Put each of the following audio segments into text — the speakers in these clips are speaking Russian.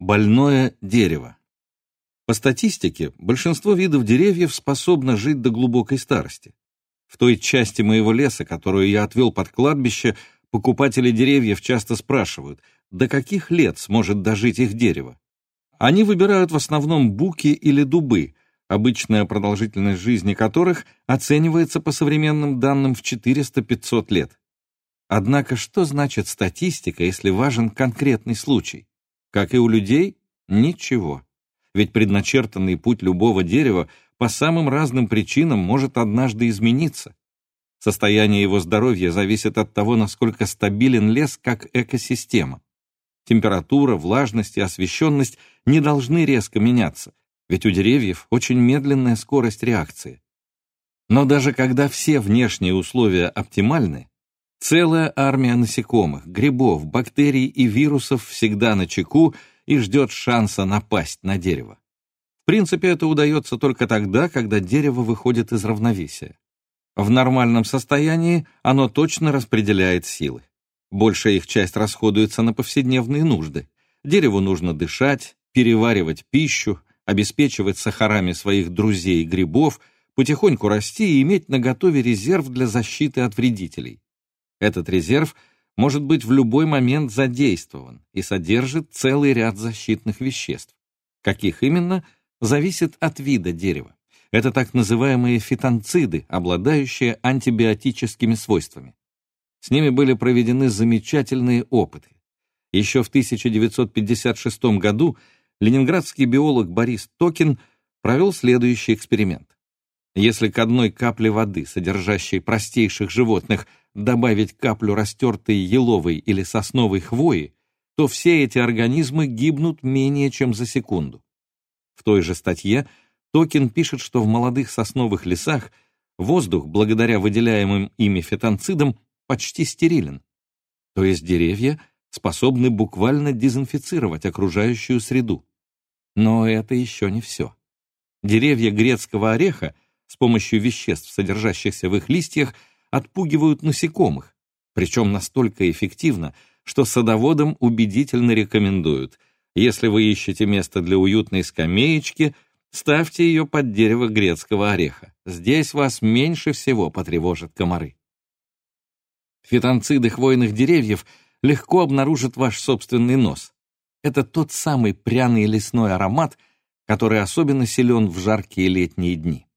Больное дерево. По статистике, большинство видов деревьев способно жить до глубокой старости. В той части моего леса, которую я отвел под кладбище, покупатели деревьев часто спрашивают, до каких лет сможет дожить их дерево. Они выбирают в основном буки или дубы, обычная продолжительность жизни которых оценивается по современным данным в 400-500 лет. Однако что значит статистика, если важен конкретный случай? Как и у людей, ничего. Ведь предначертанный путь любого дерева по самым разным причинам может однажды измениться. Состояние его здоровья зависит от того, насколько стабилен лес как экосистема. Температура, влажность и освещенность не должны резко меняться, ведь у деревьев очень медленная скорость реакции. Но даже когда все внешние условия оптимальны, целая армия насекомых, грибов, бактерий и вирусов всегда начеку и ждет шанса напасть на дерево. В принципе, это удается только тогда, когда дерево выходит из равновесия. В нормальном состоянии оно точно распределяет силы. Большая их часть расходуется на повседневные нужды. Дереву нужно дышать, переваривать пищу, обеспечивать сахарами своих друзей-грибов, потихоньку расти и иметь наготове резерв для защиты от вредителей. Этот резерв может быть в любой момент задействован и содержит целый ряд защитных веществ. Каких именно, зависит от вида дерева. Это так называемые фитонциды, обладающие антибиотическими свойствами. С ними были проведены замечательные опыты. Еще в 1956 году ленинградский биолог Борис Токин провел следующий эксперимент. Если к одной капле воды, содержащей простейших животных, добавить каплю растертой еловой или сосновой хвои, то все эти организмы гибнут менее чем за секунду. В той же статье Токин пишет, что в молодых сосновых лесах воздух, благодаря выделяемым ими фитонцидам, почти стерилен. То есть деревья способны буквально дезинфицировать окружающую среду. Но это еще не все. Деревья грецкого ореха с помощью веществ, содержащихся в их листьях, отпугивают насекомых, причем настолько эффективно, что садоводам убедительно рекомендуют: если вы ищете место для уютной скамеечки, ставьте ее под дерево грецкого ореха. Здесь вас меньше всего потревожат комары. Фитонциды хвойных деревьев легко обнаружит ваш собственный нос. Это тот самый пряный лесной аромат, который особенно силен в жаркие летние дни.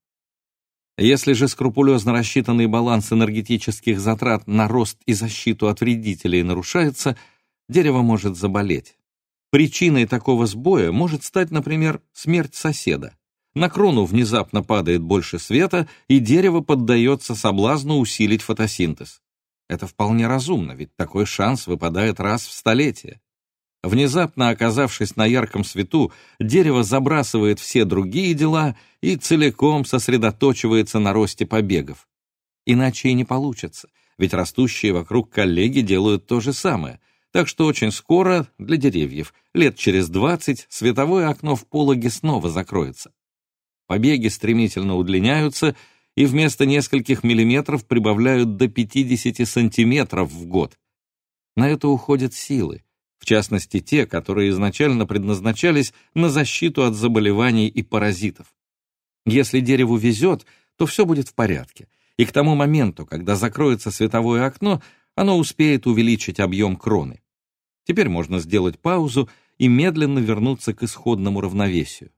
Если же скрупулезно рассчитанный баланс энергетических затрат на рост и защиту от вредителей нарушается, дерево может заболеть. Причиной такого сбоя может стать, например, смерть соседа. На крону внезапно падает больше света, и дерево поддается соблазну усилить фотосинтез. Это вполне разумно, ведь такой шанс выпадает раз в столетие. Внезапно оказавшись на ярком свету, дерево забрасывает все другие дела и целиком сосредоточивается на росте побегов. Иначе и не получится, ведь растущие вокруг коллеги делают то же самое. Так что очень скоро для деревьев, лет через 20, световое окно в пологе снова закроется. Побеги стремительно удлиняются и вместо нескольких миллиметров прибавляют до 50 сантиметров в год. На это уходят силы, в частности те, которые изначально предназначались на защиту от заболеваний и паразитов. Если дереву везет, то все будет в порядке, и к тому моменту, когда закроется световое окно, оно успеет увеличить объем кроны. Теперь можно сделать паузу и медленно вернуться к исходному равновесию.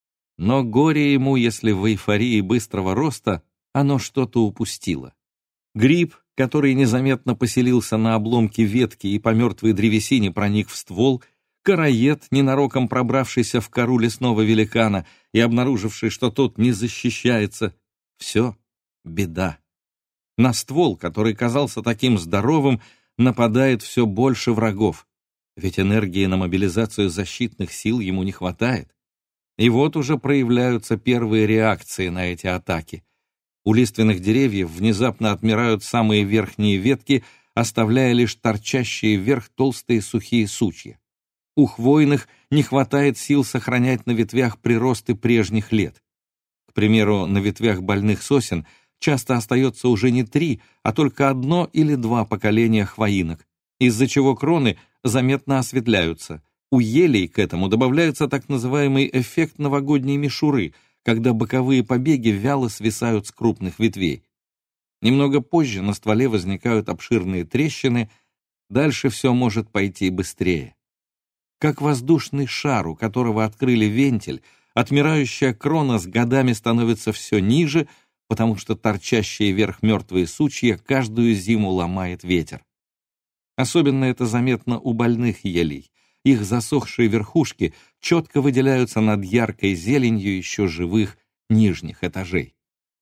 Но горе ему, если в эйфории быстрого роста оно что-то упустило. Гриб, который незаметно поселился на обломке ветки и по мертвой древесине проник в ствол, короед, ненароком пробравшийся в кору лесного великана и обнаруживший, что тот не защищается. Все, беда. На ствол, который казался таким здоровым, нападает все больше врагов, ведь энергии на мобилизацию защитных сил ему не хватает. И вот уже проявляются первые реакции на эти атаки. У лиственных деревьев внезапно отмирают самые верхние ветки, оставляя лишь торчащие вверх толстые сухие сучья. У хвойных не хватает сил сохранять на ветвях приросты прежних лет. К примеру, на ветвях больных сосен часто остается уже не 3, а только 1 или 2 поколения хвоинок, из-за чего кроны заметно осветляются, У елей к этому добавляется так называемый эффект новогодней мишуры, когда боковые побеги вяло свисают с крупных ветвей. Немного позже на стволе возникают обширные трещины, дальше все может пойти быстрее. Как воздушный шар, у которого открыли вентиль, отмирающая крона с годами становится все ниже, потому что торчащие вверх мертвые сучья каждую зиму ломает ветер. Особенно это заметно у больных елей. Их засохшие верхушки четко выделяются над яркой зеленью еще живых нижних этажей.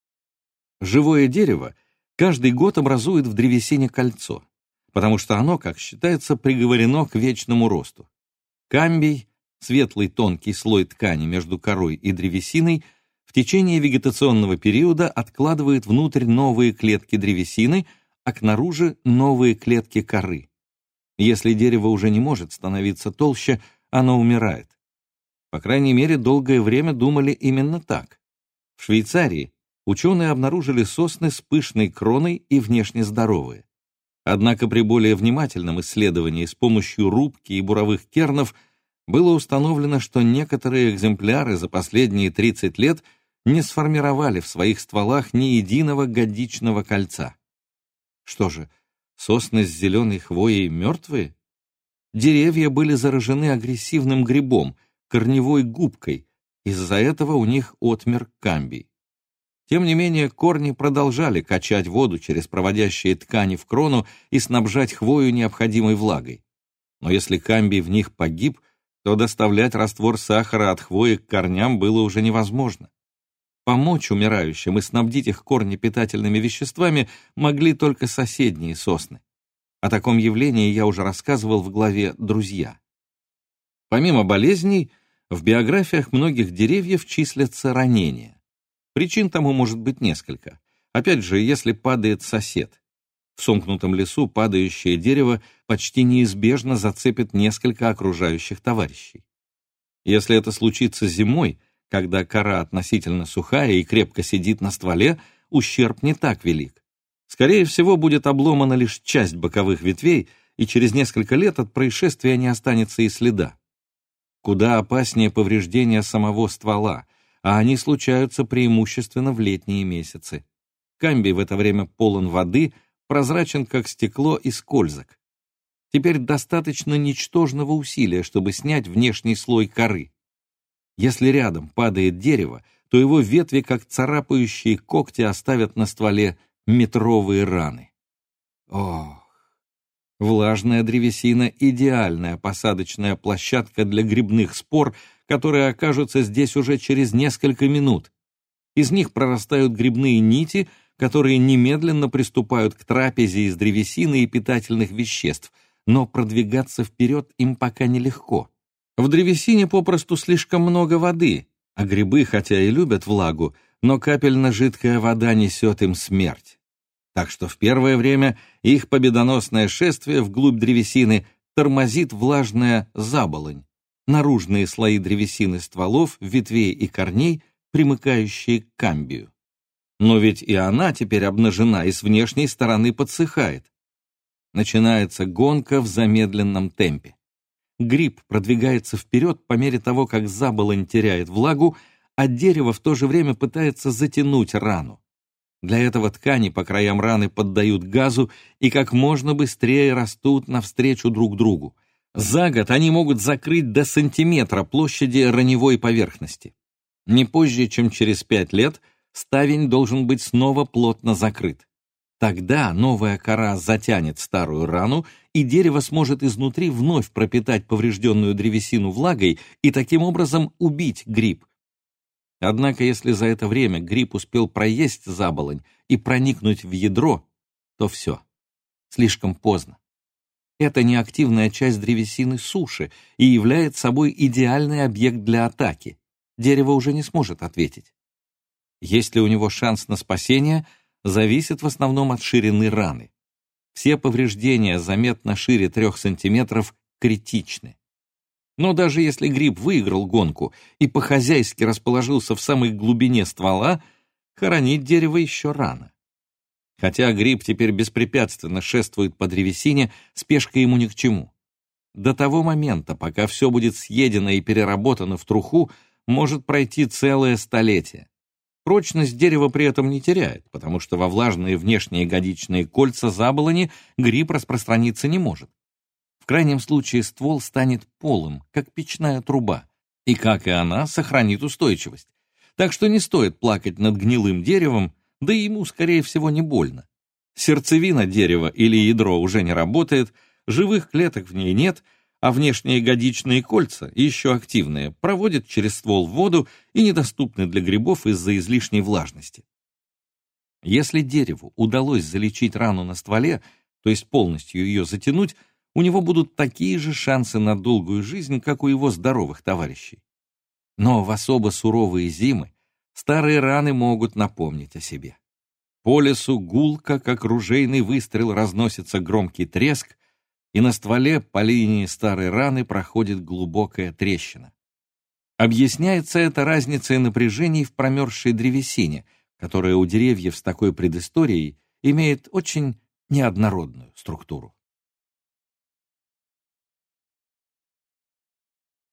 Живое дерево каждый год образует в древесине кольцо, потому что оно, как считается, приговорено к вечному росту. Камбий, светлый тонкий слой ткани между корой и древесиной, в течение вегетационного периода откладывает внутрь новые клетки древесины, а кнаружи новые клетки коры. Если дерево уже не может становиться толще, оно умирает. По крайней мере, долгое время думали именно так. В Швейцарии ученые обнаружили сосны с пышной кроной и внешне здоровые. Однако при более внимательном исследовании с помощью рубки и буровых кернов было установлено, что некоторые экземпляры за последние 30 лет не сформировали в своих стволах ни единого годичного кольца. Что же, сосны с зеленой хвоей мертвые? Деревья были заражены агрессивным грибом, корневой губкой, из-за этого у них отмер камбий. Тем не менее, корни продолжали качать воду через проводящие ткани в крону и снабжать хвою необходимой влагой. Но если камбий в них погиб, то доставлять раствор сахара от хвои к корням было уже невозможно. Помочь умирающим и снабдить их корни питательными веществами могли только соседние сосны. О таком явлении я уже рассказывал в главе «Друзья». Помимо болезней, в биографиях многих деревьев числятся ранения. Причин тому может быть несколько. Опять же, если падает сосед. В сомкнутом лесу падающее дерево почти неизбежно зацепит несколько окружающих товарищей. Если это случится зимой, когда кора относительно сухая и крепко сидит на стволе, ущерб не так велик. Скорее всего, будет обломана лишь часть боковых ветвей, и через несколько лет от происшествия не останется и следа. Куда опаснее повреждения самого ствола, а они случаются преимущественно в летние месяцы. Камбий в это время полон воды, прозрачен как стекло и скользок. Теперь достаточно ничтожного усилия, чтобы снять внешний слой коры. Если рядом падает дерево, то его ветви, как царапающие когти, оставят на стволе метровые раны. Ох! Влажная древесина — идеальная посадочная площадка для грибных спор, которые окажутся здесь уже через несколько минут. Из них прорастают грибные нити, которые немедленно приступают к трапезе из древесины и питательных веществ, но продвигаться вперед им пока нелегко. В древесине попросту слишком много воды, а грибы, хотя и любят влагу, но капельно-жидкая вода несет им смерть. Так что в первое время их победоносное шествие вглубь древесины тормозит влажная заболонь, наружные слои древесины стволов, ветвей и корней, примыкающие к камбию. Но ведь и она теперь обнажена и с внешней стороны подсыхает. Начинается гонка в замедленном темпе. Гриб продвигается вперед по мере того, как заболонь теряет влагу, а дерево в то же время пытается затянуть рану. Для этого ткани по краям раны поддают газу и как можно быстрее растут навстречу друг другу. За год они могут закрыть до сантиметра площади раневой поверхности. Не позже, чем через 5 лет, ставень должен быть снова плотно закрыт. Тогда новая кора затянет старую рану, и дерево сможет изнутри вновь пропитать поврежденную древесину влагой и таким образом убить гриб. Однако, если за это время гриб успел проесть заболонь и проникнуть в ядро, то все, слишком поздно. Это неактивная часть древесины суши и является собой идеальный объект для атаки. Дерево уже не сможет ответить. Есть ли у него шанс на спасение, зависит в основном от ширины раны. Все повреждения заметно шире 3 сантиметров критичны. Но даже если гриб выиграл гонку и по-хозяйски расположился в самой глубине ствола, хоронить дерево еще рано. Хотя гриб теперь беспрепятственно шествует по древесине, спешка ему ни к чему. до того момента, пока все будет съедено и переработано в труху, может пройти целое столетие. Прочность дерева при этом не теряет, потому что во влажные внешние ягодичные кольца заболони гриб распространиться не может. В крайнем случае ствол станет полым, как печная труба, и, как и она, сохранит устойчивость. Так что не стоит плакать над гнилым деревом, да и ему, скорее всего, не больно. Сердцевина дерева или ядро уже не работает, живых клеток в ней нет, а внешние ягодичные кольца, еще активные, проводят через ствол воду и недоступны для грибов из-за излишней влажности. Если дереву удалось залечить рану на стволе, то есть полностью ее затянуть, у него будут такие же шансы на долгую жизнь, как у его здоровых товарищей. Но в особо суровые зимы старые раны могут напомнить о себе. По лесу гулко, как ружейный выстрел, разносится громкий треск, и на стволе по линии старой раны проходит глубокая трещина. Объясняется это разницей напряжений в промерзшей древесине, которая у деревьев с такой предысторией имеет очень неоднородную структуру.